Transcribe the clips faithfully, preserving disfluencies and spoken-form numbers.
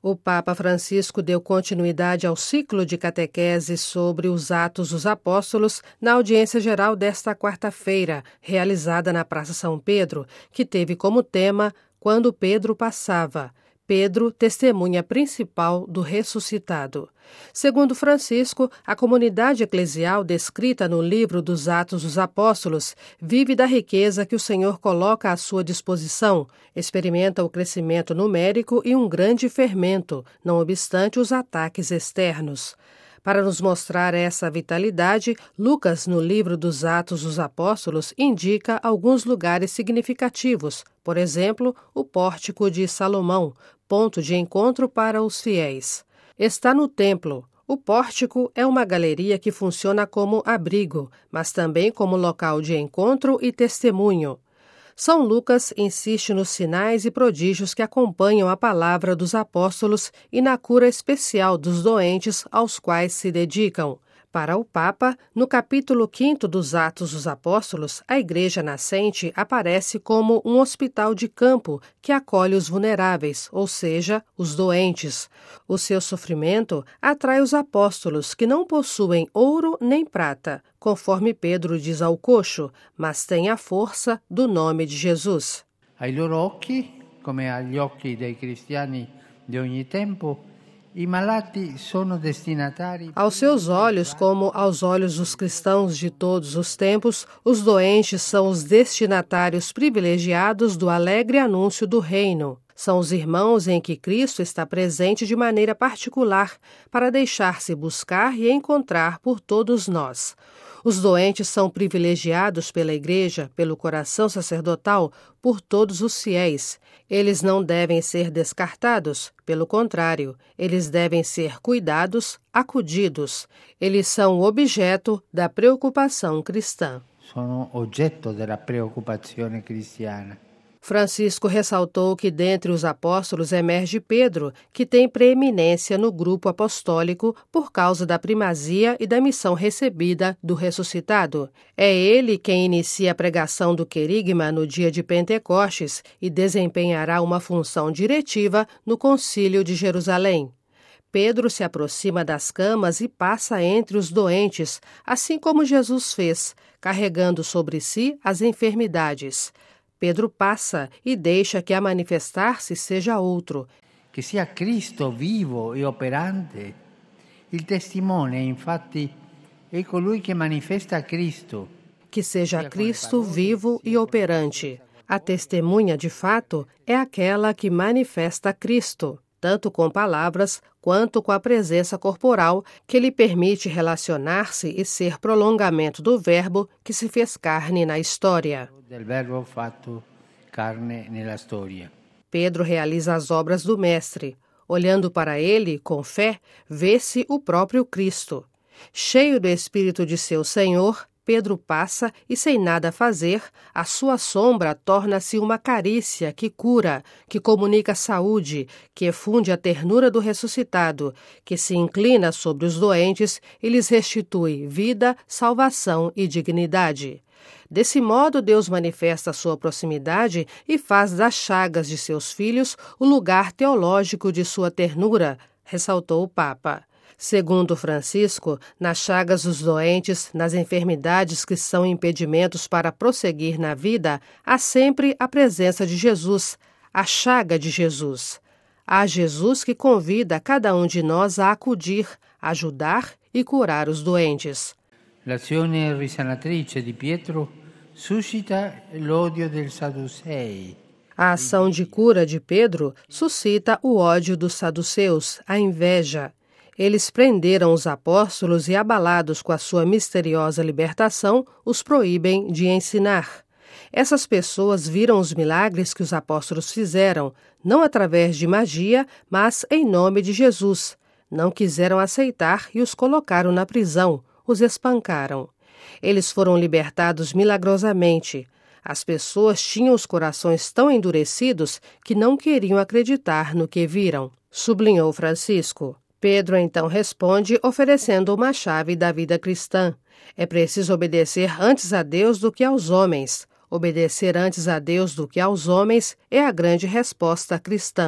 O Papa Francisco deu continuidade ao ciclo de catequese sobre os Atos dos Apóstolos na audiência geral desta quarta-feira, realizada na Praça São Pedro, que teve como tema Quando Pedro Passava. Pedro, testemunha principal do ressuscitado. Segundo Francisco, a comunidade eclesial descrita no livro dos Atos dos Apóstolos vive da riqueza que o Senhor coloca à sua disposição, experimenta o crescimento numérico e um grande fermento, não obstante os ataques externos. Para nos mostrar essa vitalidade, Lucas, no livro dos Atos dos Apóstolos, indica alguns lugares significativos, por exemplo, o Pórtico de Salomão, ponto de encontro para os fiéis. Está no templo. O pórtico é uma galeria que funciona como abrigo, mas também como local de encontro e testemunho. São Lucas insiste nos sinais e prodígios que acompanham a palavra dos apóstolos e na cura especial dos doentes aos quais se dedicam. Para o Papa, no capítulo quinto dos Atos dos Apóstolos, a Igreja Nascente aparece como um hospital de campo que acolhe os vulneráveis, ou seja, os doentes. O seu sofrimento atrai os apóstolos, que não possuem ouro nem prata, conforme Pedro diz ao coxo, mas têm a força do nome de Jesus. Ai loro occhi, come agli occhi dei cristiani di ogni tempo, I malati sono destinatari. Aos seus olhos, como aos olhos dos cristãos de todos os tempos, os doentes são os destinatários privilegiados do alegre anúncio do reino. São os irmãos em que Cristo está presente de maneira particular para deixar-se buscar e encontrar por todos nós. Os doentes são privilegiados pela Igreja, pelo coração sacerdotal, por todos os fiéis. Eles não devem ser descartados, pelo contrário, eles devem ser cuidados, acudidos. Eles são objeto da preocupação cristã. Sono oggetto della preoccupazione cristiana. Francisco ressaltou que dentre os apóstolos emerge Pedro, que tem preeminência no grupo apostólico por causa da primazia e da missão recebida do ressuscitado. É ele quem inicia a pregação do querigma no dia de Pentecostes e desempenhará uma função diretiva no Concílio de Jerusalém. Pedro se aproxima das camas e passa entre os doentes, assim como Jesus fez, carregando sobre si as enfermidades. Pedro passa e deixa que a manifestar-se seja outro. Que sia Cristo vivo e operante. Il testimone, infatti, è colui che manifesta Cristo. Que seja Cristo vivo e operante. A testemunha, de fato, é aquela que manifesta Cristo, tanto com palavras quanto com a presença corporal que lhe permite relacionar-se e ser prolongamento do verbo que se fez carne na história. Del verbo fatto carne nella storia. Pedro realiza as obras do Mestre. Olhando para ele, com fé, vê-se o próprio Cristo. Cheio do Espírito de seu Senhor, Pedro passa e, sem nada fazer, a sua sombra torna-se uma carícia que cura, que comunica saúde, que efunde a ternura do ressuscitado, que se inclina sobre os doentes e lhes restitui vida, salvação e dignidade. Desse modo, Deus manifesta a sua proximidade e faz das chagas de seus filhos o lugar teológico de sua ternura, ressaltou o Papa. Segundo Francisco, nas chagas dos doentes, nas enfermidades que são impedimentos para prosseguir na vida, há sempre a presença de Jesus, a chaga de Jesus. Há Jesus que convida cada um de nós a acudir, ajudar e curar os doentes. L'azione risanatrice di Pietro suscita l'odio del Sadducei. A ação de cura de Pedro suscita o ódio dos saduceus, a inveja. Eles prenderam os apóstolos e, abalados com a sua misteriosa libertação, os proíbem de ensinar. Essas pessoas viram os milagres que os apóstolos fizeram, não através de magia, mas em nome de Jesus. Não quiseram aceitar e os colocaram na prisão, os espancaram. Eles foram libertados milagrosamente. As pessoas tinham os corações tão endurecidos que não queriam acreditar no que viram, sublinhou Francisco. Pedro então responde oferecendo uma chave da vida cristã. É preciso obedecer antes a Deus do que aos homens. Obedecer antes a Deus do que aos homens é a grande resposta cristã.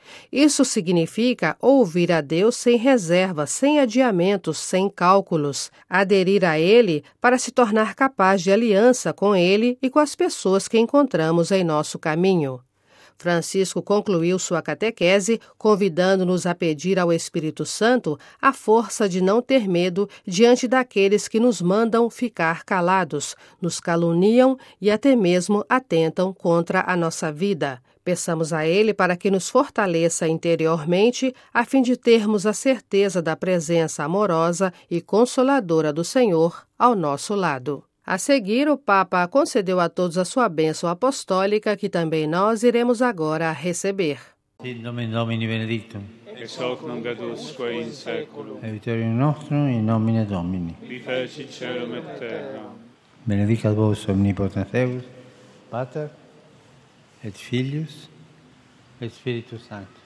Isso significa ouvir a Deus sem reserva, sem adiamentos, sem cálculos, aderir a Ele para se tornar capaz de aliança com Ele e com as pessoas que encontramos em nosso caminho. Francisco concluiu sua catequese convidando-nos a pedir ao Espírito Santo a força de não ter medo diante daqueles que nos mandam ficar calados, nos caluniam e até mesmo atentam contra a nossa vida. Peçamos a Ele para que nos fortaleça interiormente, a fim de termos a certeza da presença amorosa e consoladora do Senhor ao nosso lado. A seguir, o Papa concedeu a todos a sua bênção apostólica, que também nós iremos agora receber. Sit nomen Domini benedictum. Ex hoc nunc et usque in saeculum. Aiuterium nostrum in nomine Domini. Qui feci caelum et terra. Benedicat vos omnipotens Deus, Pater et Filius et Spiritus Sanctus.